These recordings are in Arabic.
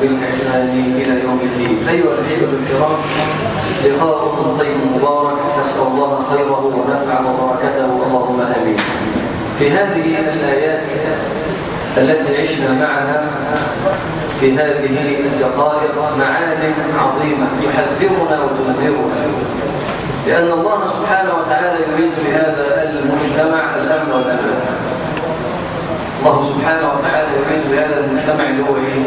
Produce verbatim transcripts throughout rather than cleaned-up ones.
بالإحسان إلى يوم الدين. أيها الأحبة الكرام، لقاء طيب مبارك، نسأل الله خيره ونفع وبركته، اللهم آمين. في هذه الآيات التي عشنا معها في هذه الدقائق معالم عظيمة يحذرنا وتنذرنا، لأن الله سبحانه وتعالى يريد لهذا المجتمع الأمن والأمان. الله سبحانه وتعالى يريد لهذا المجتمع اللي هو ايه؟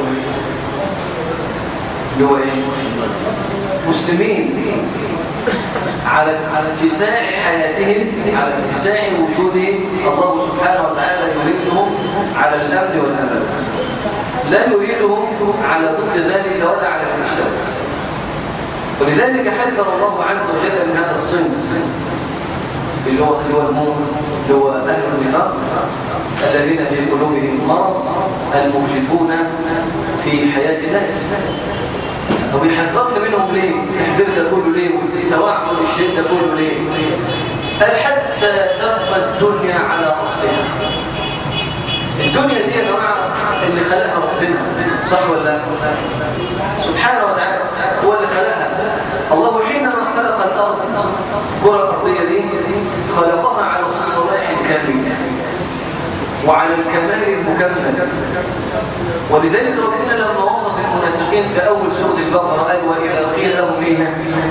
اللي هو ايه؟ مسلمين على على اتساع حياتهم، على اتساع وجودهم. الله سبحانه وتعالى يريدهم على الأمن والأمان، لا يريدهم على ضد ذلك ولا على الفساد. ولذلك حذر الله عز وجل من هذا الصنف اللي هو اللي هو المؤمن، اللي هو أهل النفاق الذين في قلوبهم مرض، المفسدون في حياة الناس. أو يحذرك منهم ليه؟ يحذر ده كله ليه؟ توعد الشيء ده كله ليه؟ قال حتى تبقى الدنيا على أصلها. الدنيا دي يا جماعة اللي خلقها ربنا، صح ولا لا؟ سبحانه وتعالى هو اللي خلقها. الله حينما خلق الأرض، الكرة الأرضية دي خلقها على الصلاح الكامل وعلى الكمال المكمل. ولذلك ربنا لما وصف المنافقين في أول سورة البقرة قال وإذا قيل لهم إيه؟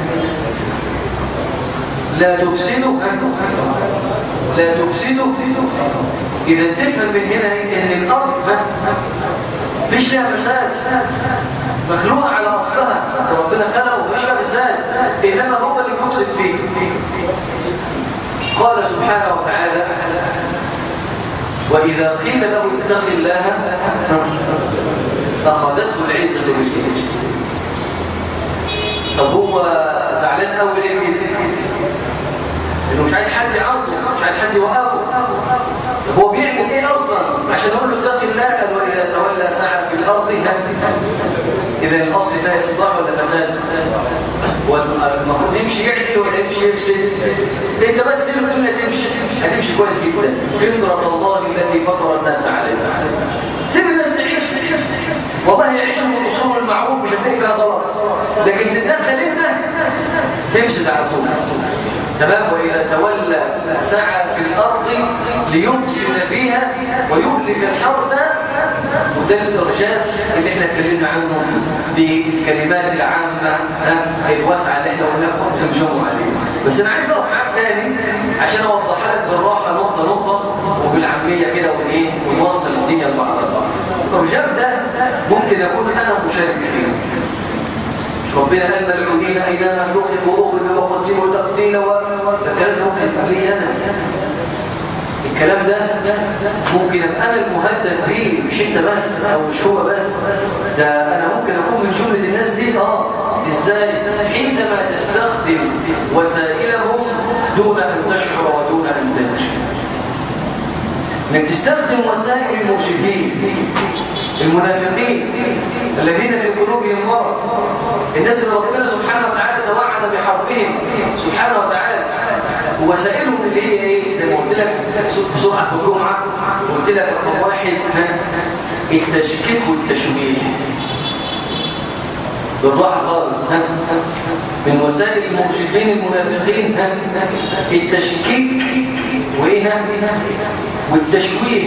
لا تفسدوا لا تفسدوا. إذا تفهم من هنا إن الأرض مش لها فساد، مخلوقة على أصلها، ربنا خلقه مش لها فساد، إنما هو اللي يفسد فيه. قال سبحانه وتعالى وإذا قيل له اتق الله أخذته العزة بالإثم. طب هو زعلان أول إيه كده؟ إنه مش عايز حد يعرضه، مش عايز حد يوقفه. هو بيعمل إيه أصلا عشان يقول له اتق الله؟ قال وإذا تولى سعى في الأرض إذا الأصل ده إصلاح ولا فساد؟ والمفروض يمشي يعدل ولا يمشي يفسد؟ انت بس سيب الدنيا تمشي، هتمشي كويس جدا. فطرة الله التي فطر الناس عليها. سيب الناس تعيش، والله يعيشوا من اصول المعروف، مش هتلاقي فيها غلط، لكن تتدخل انت تمشي على طول. تمام. وإذا تولى سعى في الأرض ليفسد فيها ويهلك الحرث. وده الإرجاف اللي احنا اتكلمنا عنه بالكلمات العامة الواسعة اللي احنا قلنا خمسة مجموعة عليه. بس أنا عايز أقف معاك تاني عشان أوضح لك بالراحة نقطة نقطة وبالعامية كده وإيه ونوصل الدنيا لبعضها. الإرجاف ده ممكن أكون أنا مشارك فيه. ربنا قال ملعونين أينما ثقفوا أخذوا وقتلوا تقتيلا، فكان ممكن لي أنا الكلام ده ممكن أبقى أنا المهدد فيه، مش أنت بس أو مش هو بس، ده أنا ممكن أكون من جملة الناس دي. آه إزاي؟ حينما تستخدم وسائلهم دون أن تشعر ودون أن تنشر. انك تستخدم وسائل المرشدين المنافقين الذين في قلوبهم مرض، الناس اللي ربنا سبحانه وتعالى توعد بحربهم سبحانه وتعالى. ووسائلهم اللي هي ايه؟ زي ما قلت لك بسرعه الجمعه، قلت لك رقم واحد التشكيك والتشويه بالراحه خالص. من وسائل المرشدين المنافقين التشكيك وايه والتشويه.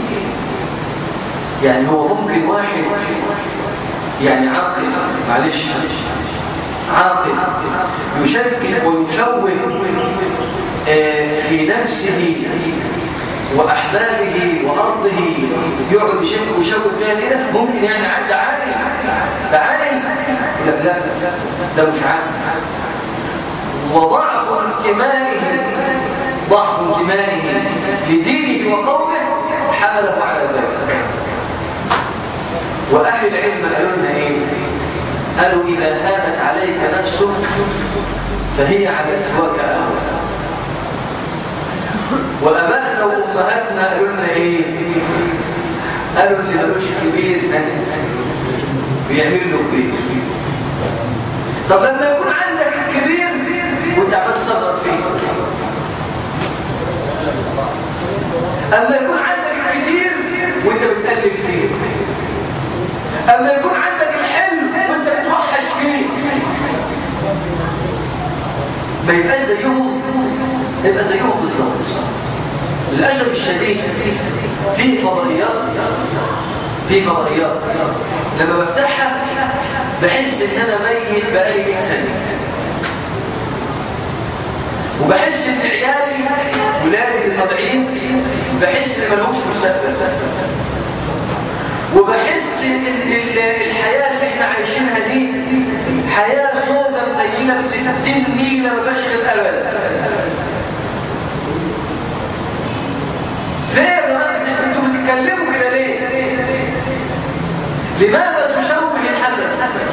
يعني هو ممكن واحد يعني عاقل، معلش عاقل يشكك ويشوه في نفسه وأحبابه وأرضه، يقعد يشكك ويشوه فيها كده. ممكن يعني عاد عاقل، ده عاقل، لا لا ده مش عاقل. وضعف انتمائه ضعف انتمائه لدينه وقومه حمله على ذلك. وأهل العلم قالوا لنا إيه؟ قالوا إذا هانت عليك نفسك فهي على سواك أهوى. وأبائنا وأمهاتنا قالوا لنا إيه؟ قالوا اللي ملوش كبير بيعمل له كبير. طب لما يكون عندك الكبير وانت عمال تصغر فيه، اما يكون عندك الكتير وانت بتقلل فيه، اما يكون عندك ما يبقاش زيهم، يبقى زيهم بالظبط. للأسف الشديد في فضائيات في فضائيات لما بفتحها بحس ان انا ميت بقالي مئة سنة، وبحس ان عيالي ولادي الطبيعيين بحس ان ملهمش مستقبل، وبحس ان الحياه اللي احنا عايشينها دي حياه سودة منيله بستين نيله ما بشغل ابدا. فين انتوا بتتكلموا كده ليه؟ لماذا تشوه الحسن؟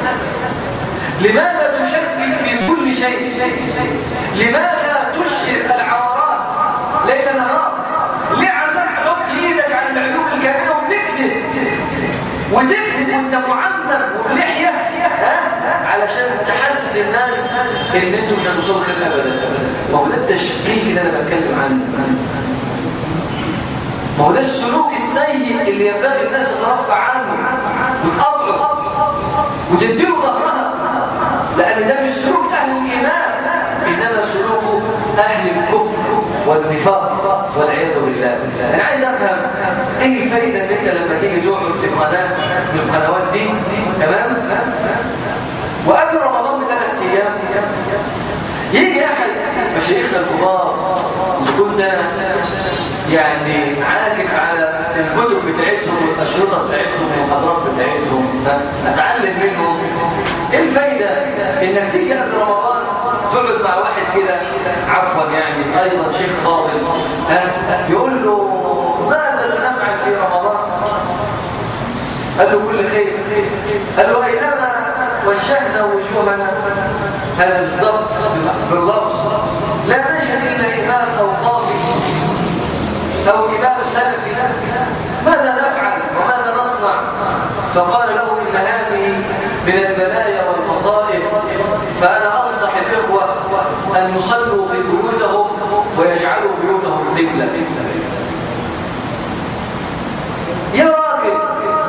لماذا تشكك في كل شيء؟ لماذا تشهر العورات ليل نهار؟ ليه عمال تحط ايدك على العلوم الكامله وتكذب وتكذب وانت معذب وبلحيه ها علشان تحسس الناس ان انتوا مش هتوصلوا خير ابدا؟ ما هو ده التشبيه اللي انا بتكلم عنه، ما هو ده السلوك السيء اللي ينبغي الناس تترفع عنه وتقطعه وتديله ظهرها، لأن ده مش سلوك أهل الإيمان، إنما سلوك أهل الكفر والنفاق والعياذ بالله. أنا عايز أفهم إيه الفايدة إن أنت لما تيجي تقعد في قناة من القنوات دي تمام؟ وقبل رمضان بثلاث أيام يجي أحد مشايخنا الكبار اللي كنت يعني عاكف على الكتب بتاعتهم والأشرطة بتاعتهم والمحاضرات بتاعتهم أتعلم منهم. إيه الفايدة إنك تيجي قبل رمضان تقعد مع واحد كده عفوا يعني أيضا شيخ فاضل يقول له ماذا سنفعل في رمضان؟ قال له كل خير. قال له أينما وجهنا وجوهنا هذا بالضبط باللفظ لا نجد إلا إمام أو قاضي أو إمام سلفي، ماذا نفعل وماذا نصنع؟ فقال له إن هذه من البلايا والمصائب، فأنا أنصح الإخوة أن يصلوا في بيوتهم ويجعلوا بيوتهم قبلة. يا راجل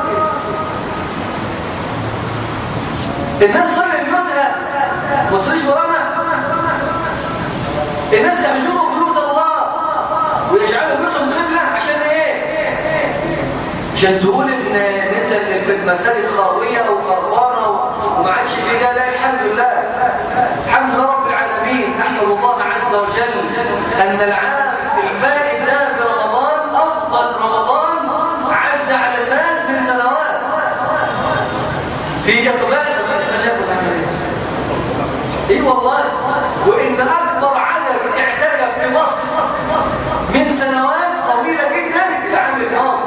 الناس صلي بيوتها ما تصليش ورانا، الناس يعملوا بيوت الله ويجعلوا بيوتهم قبلة عشان ايه؟ عشان تقول ان انت المساجد خاوية او خربانة وما عادش في ده. لا الحمد لله، الحمد لله رب العالمين، احمد الله عز وجل ان العام الفائت ده في رمضان افضل رمضان عدى على الناس من سنوات في اقبال. اي والله، وان اكبر عدد اعتكف في مصر من سنوات طويله جدا العام الماضي.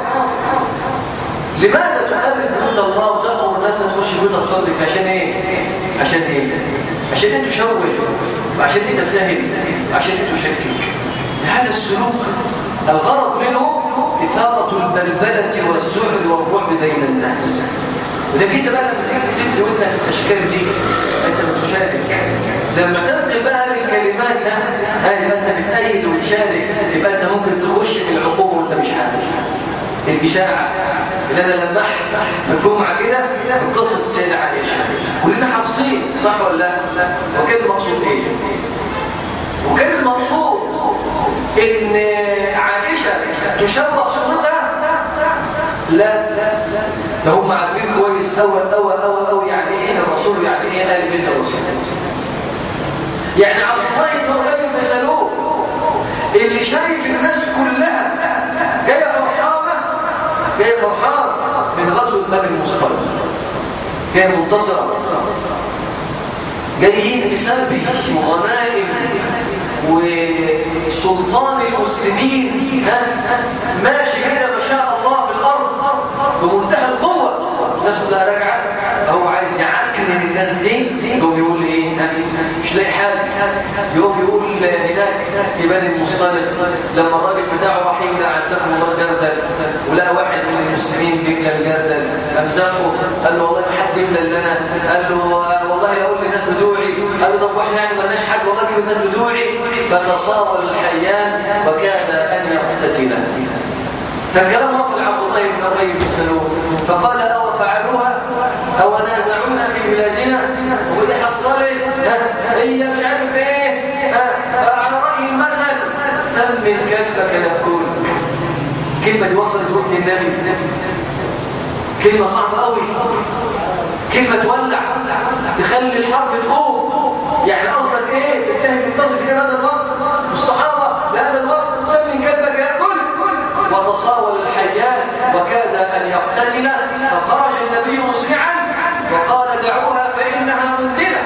لماذا تقلد بيوت الله وتأمر الناس تخش بيوت تصلي؟ عشان ايه؟ عشان ايه؟ عشان انت تشوه وعشان انت تتهم وعشان انت تشكك. هذا السلوك الغرض منه إثارة البلبلة والسعر والرعب بين الناس. وده كده بقى لما تيجي تدي وانت الاشكال دي انت بتشارك، لما تنقل بقى الكلمات ده يبقى انت بتأيد وتشارك، يبقى انت ممكن تخش في العقوبة وانت مش حاسس. الإشاعة اللي انا لمحت الجمعة كده في قصة السيدة عائشة كلنا حافظين صح ولا لا؟ وكان المقصود ايه؟ وكان المقصود ان عائشة تشوه صورتها؟ لا ده هم عارفين كويس أوي أوي أوي أوي يعني ايه الرسول، يعني ايه آل بيت الرسول. يعني عبد الله بن أبي بن سلول اللي شايف الناس كلها جايه فرحانه جايه فرحانه من غزوه بدر المصطلق، كان منتصرا جايين بسبب وغنائم وسلطان المسلمين ماشي كده ما شاء الله في الارض بمنتهى القوه، الناس كلها راجعه، هو عايز يعكن الناس دي. يقوم يقول ايه؟ مش لاقي حاجه، يقوم يقول هناك في بني المصطلق لما الراجل بتاعه راح يملى عندكم الله جردل ولقى واحد من المسلمين بيملى الجردل، امسكه قال له والله ما حد يملى الا انا، قال له والله اقول للناس بتوعي، قال له طب واحنا يعني مالناش حد والله جيب الناس بتوعي، فتصاور الحيان وكاد ان يقتتلا. فالكلام وصل عبد الله بن ابي بن سلول فقال او فعلوها او نازعونا في بلادنا ودي حصلت هي مش عارف ايه سمن كلبك يأكل. كلمة دي وصلت ودن النبي، كلمة صعبة قوي، كلمة تولع تخلي الحرب تقوم. يعني قصدك ايه؟ تتهم المتصل كده هذا الوصف والصحابة بهذا الوصف سمن كلبك يأكل. وتصاول الحيان وكاد أن يقتتل، فخرج النبي مسرعا وقال دعوها فإنها منتنة.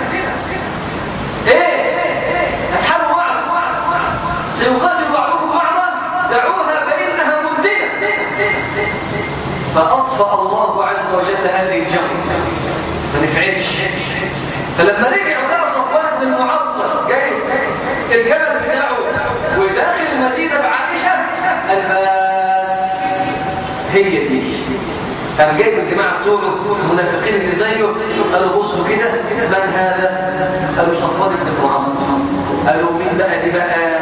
ايه؟ هتحاربوا بعض، سيقاتل بعضكم بعضا، دعوها فإنها منتنة. فأطفأ الله عز وجل هذه الجمع، ما نفعلش. فلما رجعوا لقى صفوان بن المعطل جاي الجبل بتاعه وداخل المدينة بعائشة، الباس هي دي. قام جايب الجماعة بتوعه المنافقين اللي زيه، قالوا بصوا كده من هذا؟ قالوا صفوان بن المعطل. قالوا مين بقى دي بقى؟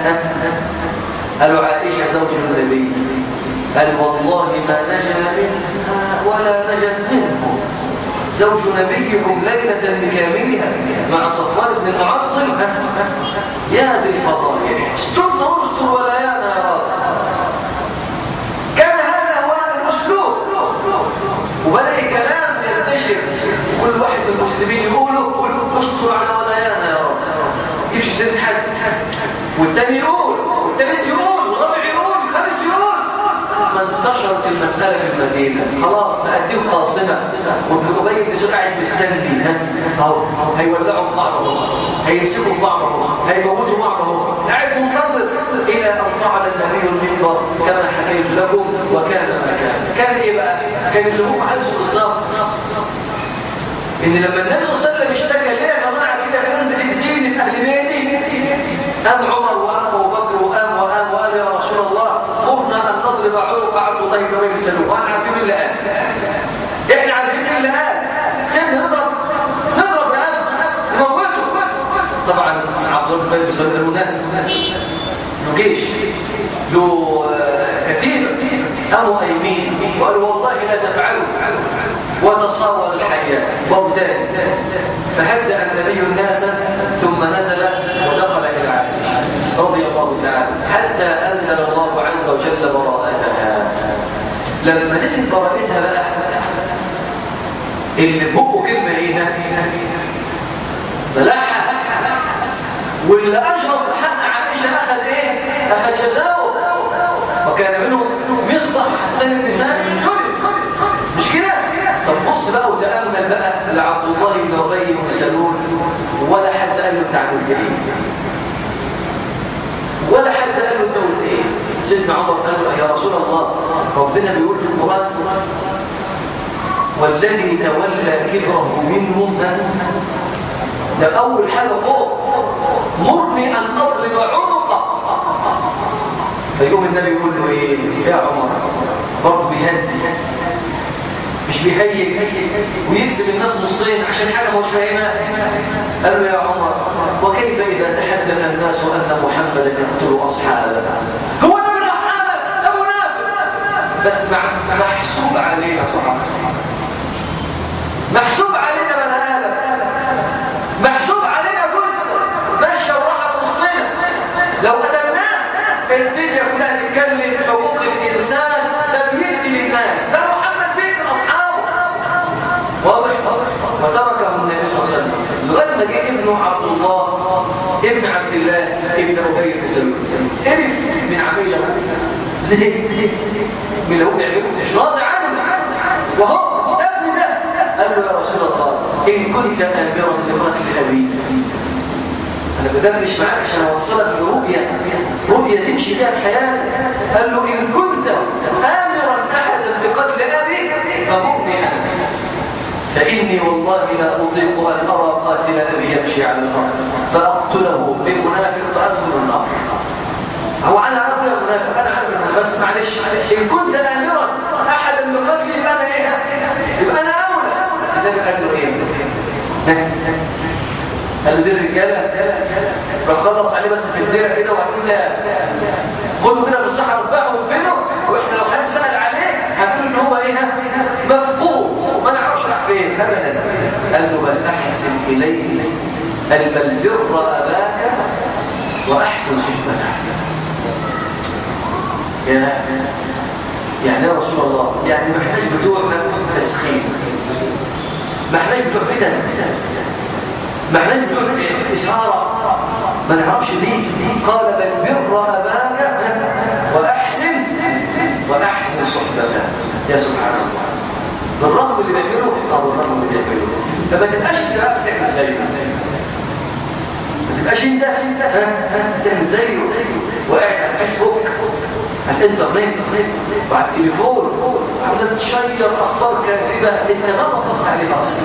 قالوا عائشة زوج النبي. قال والله ما نجا منها ولا نجت منه، زوج نبيكم ليلة بكاملها مع صفوان بن المعطل. يا ذي الفضائل استرنا واستر ولايانا يا رب. كان هذا هو الأسلوب، وبدأ الكلام ينتشر، كل واحد من المسلمين يقوله استر على ولايانا يا رب، يمشي سيد حد، والتاني يقول، والتالت يقول، والرابع يقول، والخامس يقول. ما انتشرت المسألة في المدينة، خلاص مقدم قاصمة، وابن أبي بن سلول قاعد مستنزي، اهو هيولعوا في بعضهم، هيمسكوا في بعضهم، هيموتوا بعضهم، قاعد منتظر إلى أن صعد النبي المنبر كما حكيت لكم. وكان ما كان. كان إيه بقى؟ كان الهجوم عايزه بالظبط إن لما النبي صلى الله عليه وسلم اشتكى ليه يا جماعة كده كمان بتأذيني في أهل بيتي، قام عمر وقام أبو بكر وقام وقام وقال يا رسول الله قمنا أن نضرب عنق عبد الله بن أبي سلول، وأنا عارفين اللي قال، إحنا عارفين اللي قال، سيبنا نضرب نضرب رقبه نموته. طبعا عبد الله بن أبي سلول له له جيش، له كتيبة، قاموا قايمين وقالوا والله لا تفعلوا، وتصاول الحياة وابتدى. فهدأ النبي الناس ثم نزل ودخل إلى عائشة رضي الله تعالى حتى أنزل الله عز وجل براءتها. لما نزل براءتها بقى اللي بقوا كلمة ايه بلعها، واللي أجرب حق عائشة أخذ ايه؟ أخذ جزاؤه. وكان منهم مصطح حسن النساء مش كده؟ طب بص بقى وتأمل بقى لعبد الله بن أبي بن سلول، ولا حد قال له انت عملت ايه؟ ولا حد قال له انت قلت ايه؟ سيدنا عمر قال له يا رسول الله ربنا بيقول في القرآن والذي تولى كبره منهم، ده أول حاجة فوق مرني أن أضرب عنقه. فيقوم النبي يقول له ايه؟ يا عمر برضه بيهدي، مش بيهيج ويكسب الناس نصين عشان حاجة مش فاهمها. قال له يا عمر وكيف إذا تحدث الناس أن محمدا يقتل أصحابه؟ هو ده من أصحابه، ده منافق. بس محسوب علينا صحابه، محسوب علينا من هذا، محسوب علينا جزء ماشي وراحة نصنا. لو قدرناه الدنيا كلها تتكلم في حقوق الإنسان، ده بيدي للناس، ده محمد بيت أصحابه واضح. وتركه النبي صلى الله عليه وسلم لغايه ما جه ابنه عبد الله ابن عبد الله ابن أبي بن سلول، عرف من عميله زهق من اللي هو بيعمله، مش راضي عنه، وهو ابن ده قال له يا رسول الله إن كنت آمرا بقتل أبي، أنا بدردش معاك عشان أوصلك لرؤية رؤية تمشي فيها الحياة. قال له إن كنت آمرا أحدا بقتل أبي فمؤمن أنا، فإني والله لا أطيق أن أرى قاتل أبي يمشي على الأرض فأقتله بالمنافق فأدخل النار. هو أنا عارف يا منافق، أنا عارف، بس معلش إن كنت آمرا أحدا بقتل يبقى أنا إيه؟ يبقى أنا أولى. النبي قال له إيه؟ قال له دي الرجالة فخلص عليه بس في الديرة كده وهتقول خدوا كده بالصحة ربعه وفنه، وإحنا لو حد سأل عليه هنقول إن هو إيه؟ مفقود وما نعرفش راح فين. أبدا. قال له بل أحسن إليه، قال بل بر أباك وأحسن خدمتك. يا يعني يا رسول الله يعني ما احناش بتوع تسخين، ما احناش بتوع فتن، ما احناش بتوع إشارة، ما نعرفش ليه. قال بل بر أباك وأحسن وأحسن صحبته. يا سبحان الله، بالرغم اللي بيعمله أو بالرغم اللي بيعمله. فما تبقاش انت عارف تعمل زيه، ما تبقاش انت تعمل زيه وقاعد على الفيسبوك على الانترنت وعلى التليفون عمال تشير اخبار كاذبه انت ما وقفت عليها اصلا.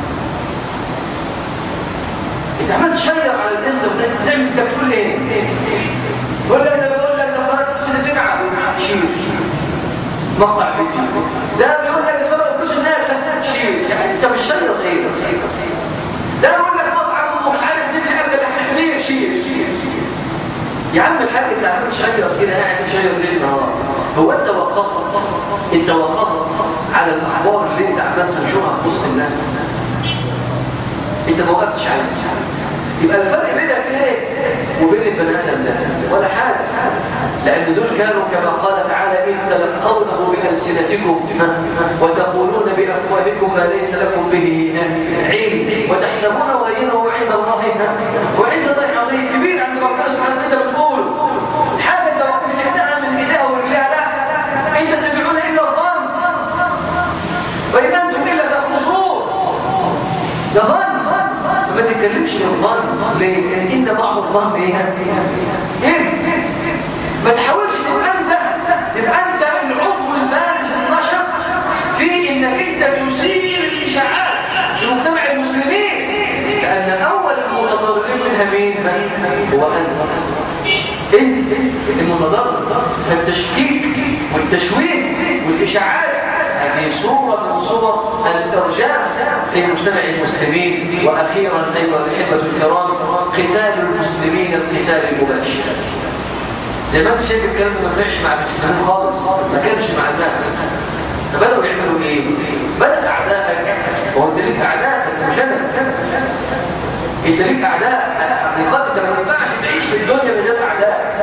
انت عمال تشير على الانترنت تعمل انت بتقول ايه؟ تقول لك انا بقول لك ده قناه اسمها تلعب شير مقطع فيديو، ده بيقول لك سبب فلوس الناس شير، يعني انت مش شير خير. ده بيقول لك مطعم ومش عارف تبني اكل احنا شير شير يا عم الحاج انت عمال تشير كده قاعد تشير ليل نهار. هو انت وقفت انت وقفت على الاخبار اللي انت عمال تنشرها في وسط الناس؟ انت ما وقفتش عليها. يبقى الفرق بينك ايه وبين البني ادم ده ولا حاجه، لان دول كانوا كما قال تعالى إذ تلقونه بألسنتكم وتقولون بأفواهكم ما ليس لكم به علم وتحسبونه هينه عند الله وعند الله عظيم كبير عند ربنا سبحانه وتعالى. انت بتقول حاجه انت بتحتاجها من ايديها ورجليها، لا انت تتبعون الا الظن وان انتم الا تخرصون. ده ظن، ما تتكلمش في الظن ليه؟ لان ان بعض الظن ايه؟ ايه؟ ما تحاولش تبقى انت تبقى انت العضو البارز النشط في انك انت تثير الاشاعات في مجتمع المسلمين، لان اول المتضررين منها مين؟ هو انت. انت المتضرر. فالتشكيك والتشويه والاشاعات هذه صوره من صور الارجاء في مجتمع المسلمين. واخيرا ايها الاحبه الكرام، قتال المسلمين القتال المباشر. زي ما انت شايف الكلام ما نفعش مع المسلمين خالص، ما كانش مع الناس. فبدأوا يعملوا ايه؟ بدأ اعدائك، وهو انت ليك اعداء بس مش انا. انت ليك اعداء حقيقات، انت ما ينفعش تعيش في الدنيا من غير اعداء.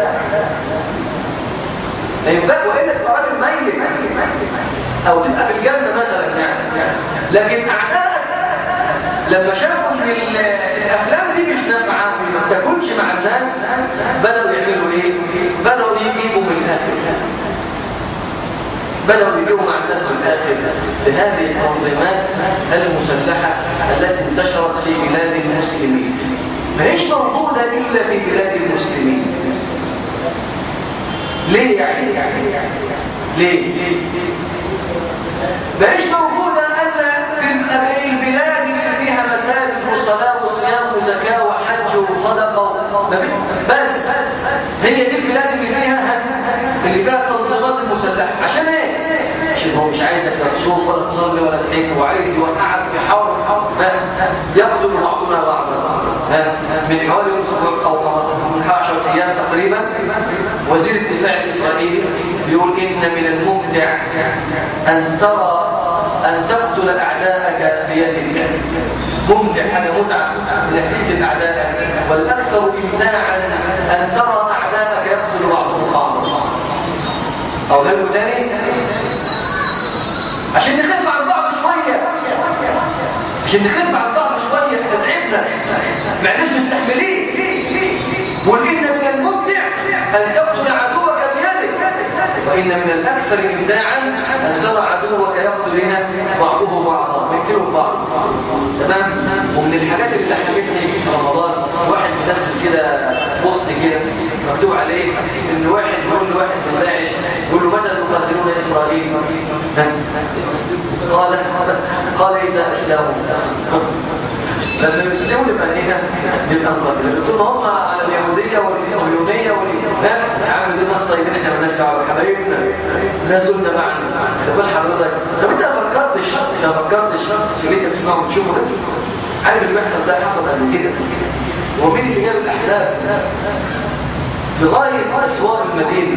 ما ينفعش والا تبقى راجل ميت او تبقى في الجنه مثلا يعني. لكن اعدائك لما شافوا ان الافلام دي مش نافعه ما تاكلش مع الناس، بدأوا يعملوا ايه؟ بدأوا يجيبوا من الاخر، بدأوا يجيبوا مع الناس من الاخر بهذه التنظيمات المسلحه التي انتشرت في بلاد المسلمين. ما هيش موجوده الا في بلاد المسلمين. ليه يعني؟ ليه؟ ما هيش موجوده الا في البلاد اللي فيها مساجد وصلاه وصيام وزكاه وحج وصدقه، بس هي دي البلاد اللي فيها اللي فيها التنظيمات المسلحه. عشان ايه؟ عشان هو مش عايزك لا تصوم ولا تصلي ولا تحج، وعايز يوقعك في حرب يقتل بعضنا بعضا. من حوالي اسبوع او من عشرة ايام تقريبا وزير الدفاع الاسرائيلي بيقول ان من الممتع ان ترى ان تقتل اعداءك بيدك. ممتع، حاجه متعه انك تقتل اعدائك، والاكثر امتاعا ان ترى اعدائك يقتل بعضهم بعضا. او غيره ثاني عشان نخف عن بعض شويه، عشان نخف عن بعض شويه تتعبنا مع ناس مستحملين. قل ان من الممتع ان تقتل عدوك بيدك، وان من الاكثر امتاعا ان ترى عدوك يقتل هنا بعضه بعضا، يقتلوا بعض. تمام. ومن الحاجات اللي حكيتني في رمضان واحد منزل كده بوست كده مكتوب عليه ان واحد يقول لواحد من داعش يقول له متى تقاتلون اسرائيل؟ قال قال اذا اسلموا. لما يسلموا نبقى هنا نبقى نقاتل. قلت له هم على اليهوديه والصهيونيه والاسلام عامل دول ناس طيبين، احنا مالناش دعوه بحبايبنا، نازلنا معنا. طب حضرتك طب انت ما فكرتش ما فكرتش في اللي انت تسمعه وتشوفه ده؟ عارف اللي بيحصل ده حصل قبل كده. ومين اللي جاب الاحزاب في غايه اسوار المدينه؟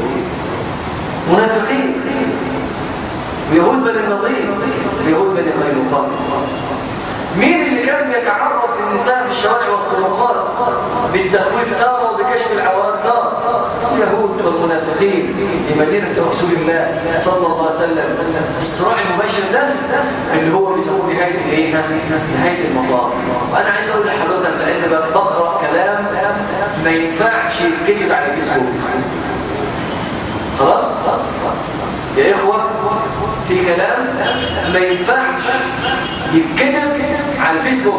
منافقين ويهود بني النضير ويهود بني قينقاع. مين اللي كان يتعرض للنساء في الشوارع والطرقات بالتخويف تارة وبكشف العورات تارة؟ اليهود والمنافقين. المنافقين لمدينة رسول الله صلى الله عليه وسلم. الصراع المباشر ده اللي هو بيسموه نهاية الايه؟ نهاية المطاف. وانا عايز اقول لحضرتك لان بقرا كلام ما ينفعش يتكتب على الفيسبوك. خلاص يا اخوه، في كلام ما ينفعش يتكتب على الفيسبوك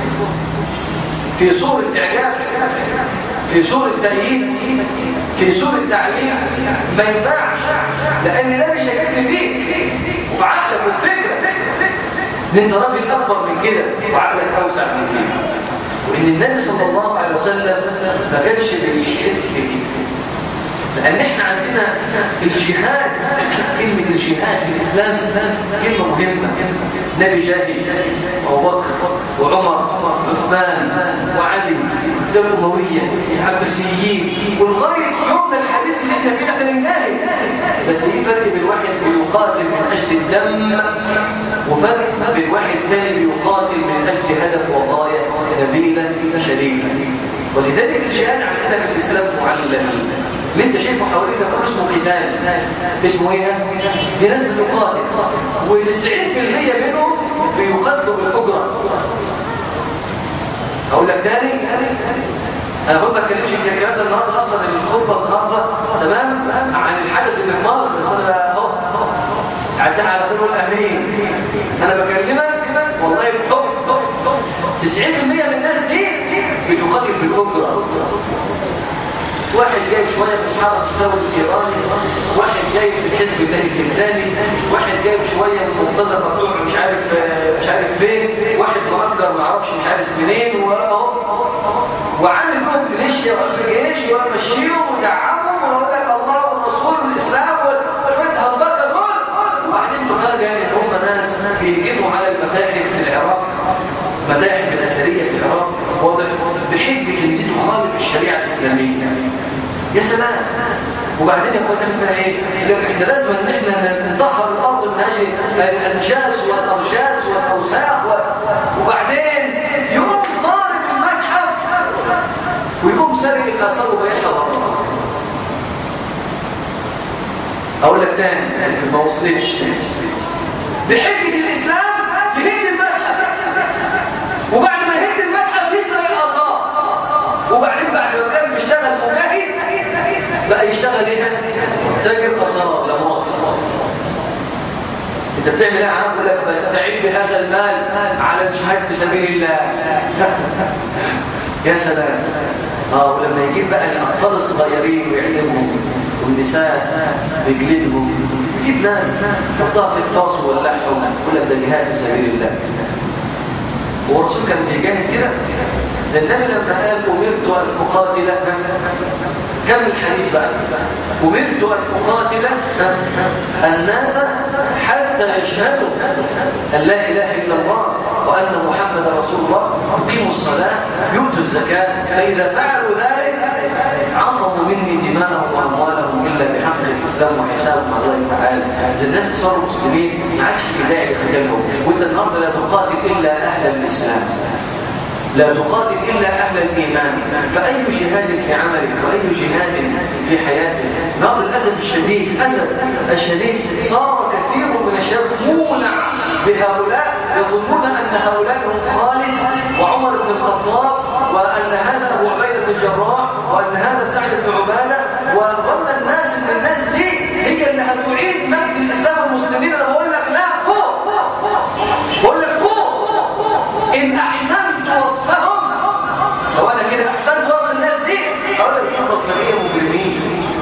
في صورة إعجاب، في صورة تأييد، في صورة تعليم. ما ينفعش، لأن ده مش هيكتب فيك وفي عقلك والفكرة إن أنت راجل أكبر من كده وعقلك أوسع من كده، وإن النبي صلى الله عليه وسلم ما كانش بيشهد فيه. لأن إحنا عندنا الجهاد، كلمة الجهاد في الإسلام كلمة مهمة. نبي جاهد وأبو بكر وعمر وعثمان وعلي الدولة الأموية العباسيين والغاية يومنا الحديث اللي احنا فيه احنا لله. بس في فرق بين واحد بيقاتل من أجل الدم وفرق بين واحد ثاني بيقاتل من أجل هدف وغاية نبيلة شريفة. ولذلك الجهاد عندنا في الإسلام معلم. اللي انت شايفه حواليك ده اسمه قتال، اسمه ايه؟ في ناس بتقاتل وتسعين بالمية منهم بيقاتلوا بالأجرة. اقول لك تاني، انا ما بتكلمش في الكلام ده النهارده، اصلا الخطبه النهارده تمام عن الحدث اللي في مصر، بس انا اهو عدها على طول الامين. انا بكلمك والله بحب. تسعين بالمية من الناس دي بتقاتل بالأجرة. واحد جاي شوية من الحرس الثوري الإيراني، واحد جاي من حزب الله الكرداني، واحد جاي شوية من منتظر مفتوح مش عارف مش عارف فين، واحد مؤجر ما اعرفش مش عارف منين، وعامل لهم ميليشيا وقف جيش ومشيهم ودعمهم ويقول لك الله والرسول والإسلام وشوية هنبكة دول. وبعدين بقى يعني هم ناس بيجيبوا على المتاحف في العراق، متاحف الأثرية في العراق، بحجة ان دي تخالف الشريعة الإسلامية. يا سلام. وبعدين يقول لك ايه؟ احنا لازم ان احنا نطهر الارض من اجل الانجاس والارجاس والاوساخ و... وبعدين يقوم ضارب المتحف ويقوم سارق الاثار ويحرق. اقول لك تاني ما وصلتش. بحجة الاسلام يهد المتحف، وبعد ما يهد المتحف يسرق الاثار، وبعدين بعد ما كان بيشتغل مجاهد بقى يشتغل ايه؟ تاجر اثار. لا مؤاخذة، انت بتعمل ايه يا عم؟ يقول لك بستعين بهذا المال على الجهاد في سبيل الله. يا سلام. اه ولما يجيب بقى الاطفال الصغيرين ويعلمهم والنساء بيجلدهم، يجيب ناس يحطها في الطاس ويولعهم يقول لك ده جهاد في سبيل الله. والرسول كان بيجاهد كده. ده النبي لما قال أمرت أن أقاتل، كم الحديث بقى؟ أمرت أن أقاتل الناس حتى يشهدوا أن لا إله إلا الله وأن محمد رسول الله، يقيموا الصلاة، يؤتوا الزكاة، فإذا فعلوا ذلك عصموا مني دماءهم وأموالهم إلا بحق الإسلام وحسابهم على الله تعالى. إذا الناس صاروا مسلمين ما عادش في داعي لقتالهم. وأنت النهارده لا تقاتل إلا أهل الإسلام، لا تقاتل إلا أهل الإيمان. فأي جهاد في عملك وأي جهاد في حياتك. نظر الأسف الشديد، أسف الشديد صار كثير من الشباب مولع بهؤلاء، يظنون أن هؤلاء هم خالد وعمر بن الخطاب، وأن هذا أبو عبيدة الجراح، وأن هذا سعد بن عبادة، وظن الناس أن الناس دي هي اللي هتعيد مجد الإسلام والمسلمين. أنا بقول لك لا، فوق، بقول لك فوق. إن أحسنت وصفهم، لو أنا كده أحسنت وصف الناس دي أقول لك إيه؟ بطلية مجرمين.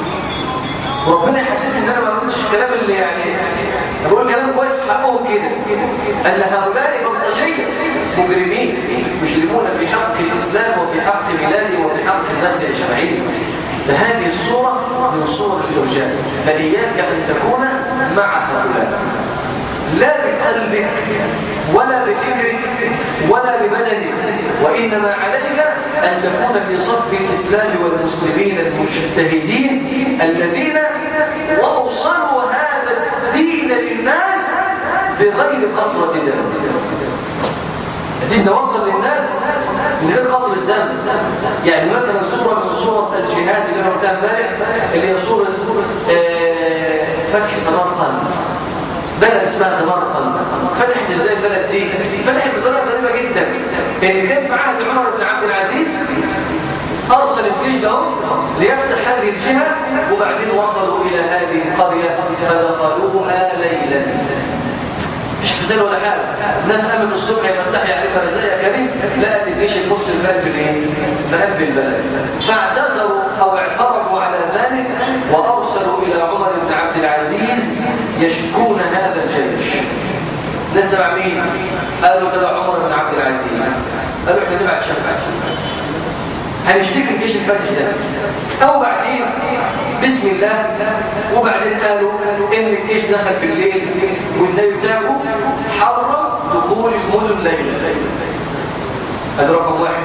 وربنا يحسسني إن أنا ما قلتش الكلام اللي يعني بقول كلام كويس في حقهم كده، أن هؤلاء بلطجية مجرمين مجرمون في حق الإسلام وفي حق بلادي وفي حق الناس أجمعين. فهذه الصورة من صور الزوجات، فإياك أن تكون مع هؤلاء، لا بقلبك ولا بفكرك ولا ببدنك، وإنما عليك أن تكون في صف الإسلام والمسلمين المجتهدين الذين وأوصلوا هذا الدين للناس بغير قطرة دم. الدين ده وصل للناس من غير قتل الدم. يعني مثلا صورة من صور الجهاد اللي انا قلتها امبارح اللي هي صورة آه فتح سمرقند، بلد اسمها سمرقند. فتحت ازاي البلد دي؟ فتحت بطريقة غريبة جدا. اللي كان في عهد عمر بن عبد العزيز أرسل الجيش له ليفتح هذه الجهة، وبعدين وصلوا إلى هذه القرية فدخلوها ليلا. مش قتال ولا حاجة، الناس قامت الصبح يفتحي عليها رزايا كريم، لقت الجيش المسلم في قلب الايه؟ في قلب البلد. فاعتذروا أو اعترضوا على ذلك وأرسلوا إلى عمر بن عبد العزيز يشكون هذا الجيش. الناس تبع مين؟ قالوا تبع عمر بن عبد العزيز. قالوا احنا نبعت شفعة هنشتكي الجيش الفاتح ده. أو بعدين بسم الله، وبعدين قالوا إن الجيش دخل بالليل والنبي بتاعه حرم دخول المدن ليلا. هذا رقم واحد.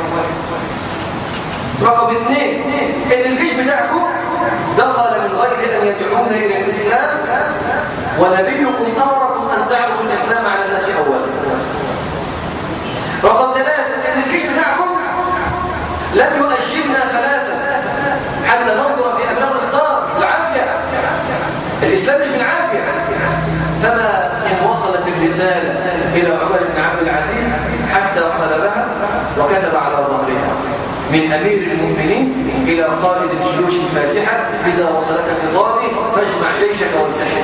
رقم اثنين إن الجيش بتاعكم دخل من غير أن يدعون إلى الإسلام، ونبيكم أمركم أن تعرفوا الإسلام على الناس أولا. رقم ثلاثة إن الجيش بتاعكم لم يؤجلنا ثلاثة حتى ننظر في أبناء الاختار العافية. الإسلام مش بالعافية. فما إن وصلت الرسالة إلى عمر بن عبد العزيز حتى قلبها وكتب على ظهرها من أمير المؤمنين إلى قائد الجيوش الفاتحة: إذا وصلك خطابي فاجمع جيشك وانسحب.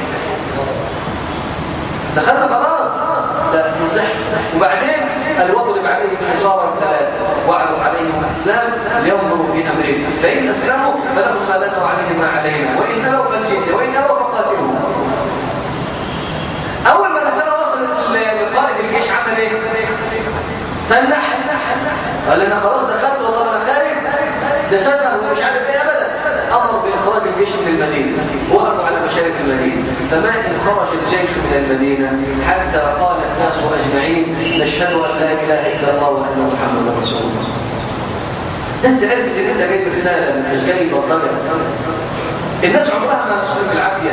دخلنا خلاص، لا نزحف. وبعدين الوضرب عليهم حصارا ثلاثة وعدوا عليهم الإسلام لينظروا في أمرهم، فإن أسلموا فلهم ما لنا وعليهم ما علينا، وإن أبوا فالجزية، وإن أبوا فقاتلوهم. أول ما الرسالة وصلت لقائد الجيش عمل إيه؟ فنح قال لنا خلاص دخلت والله أنا خارج، ده فتح ومش عارف إيه أبدا. أمر بإخراج الجيش من المدينة، وقفوا على مشارف المدينة. فما إن خرج الجيش من المدينة حتى قال الناس أجمعين: نشهد أن لا إله إلا الله وأن محمدا رسول الله. الناس تعرف إن أنت جايب رسالة مش جاي بطلع. الناس عمرها ما تشتغل بالعافية،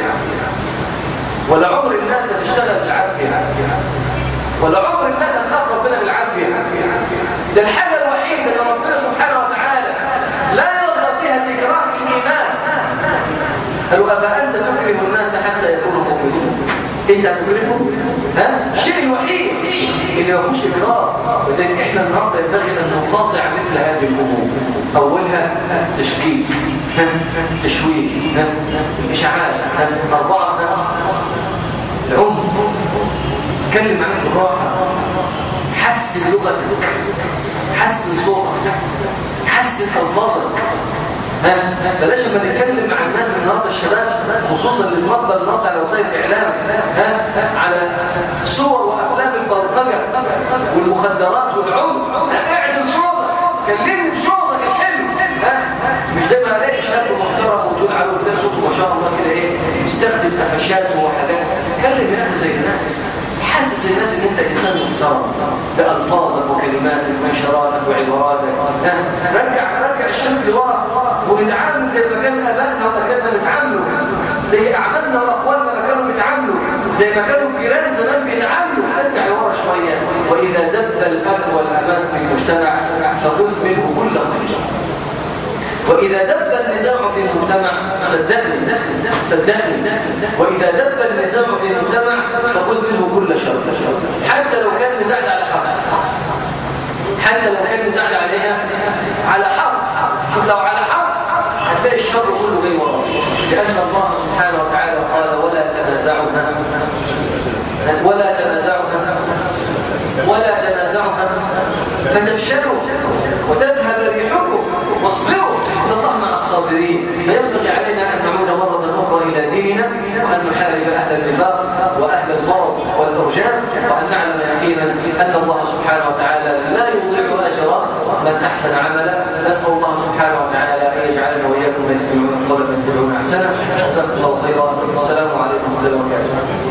ولا عمر الناس تشتغل بالعافية، ولا عمر الناس تخاف ربنا بالعافية. ده الحاجة الوحيدة اللي ربنا سبحانه وتعالى لا يرضى فيها الإكراه في الإيمان. قالوا: أفأنت تكره الناس حتى يكونوا مؤمنين؟ أنت تكرههم؟ ها؟ الشيء الوحيد اللي ما فيهوش إكراه. ولذلك إحنا النهارده ينبغي أن نقاطع مثل هذه الأمور. أولها تشكيك، تشويه، إشعاع. أربعة العنف. تكلم عنك بالراحة، حسن لغتك، حسن صوتك، حسن ألفاظك. ها بلاش لما نتكلم مع الناس النهارده الشباب خصوصا اللي اتربى النهارده على وسائل الاعلام، ها على صور وافلام البلطجه والمخدرات والعنف. اعدل صوتك، كلمني بصوتك الحلو. ها مش ده ما الاقي شاب محترم وتقول عليه ده صوته ما شاء الله كده ايه، يستخدم قفشات وحاجات. كلم يا اخي زي الناس، حدث الناس ان انت انسان محترم بألفاظك وكلماتك وانشاراتك وعباراتك. رجع رجع الشرك لورا ونتعامل زي ما كان ابائنا واجدادنا بيتعاملوا، زي اعمامنا واخواننا ما كانوا بيتعاملوا، زي ما كانوا الجيران زمان بيتعاملوا. رجع لورا شويه. واذا دب الاب والاباء في المجتمع فخذ منه كل خير. وإذا دب النزاع في المجتمع صدقني صدقني وإذا دب النزاع في المجتمع فخذ منه كل شر، حتى لو كان نزاع على حق، حتى لو كان نزاع عليها على حق. لو على حق هتلاقي الشر كله جاي وراه، لأن الله سبحانه وتعالى قال: ولا تنازعوا ولا تنازعوا ولا تنازعوا فتفشلوا وتذهب ريحكم واصبروا إن الله مع الصابرين. فينبغي علينا أن نعود مرة أخرى إلى ديننا، وأن نحارب أهل النفاق وأهل المرض والأرجاف، وأن نعلم يقينا أن الله سبحانه وتعالى لا يضيع أجر من أحسن عملا. نسأل الله سبحانه وتعالى أن يجعلنا وإياكم يستمعون القول فيتبعون أحسنه. جزاكم الله خيرا. السلام عليكم ورحمة الله وبركاته.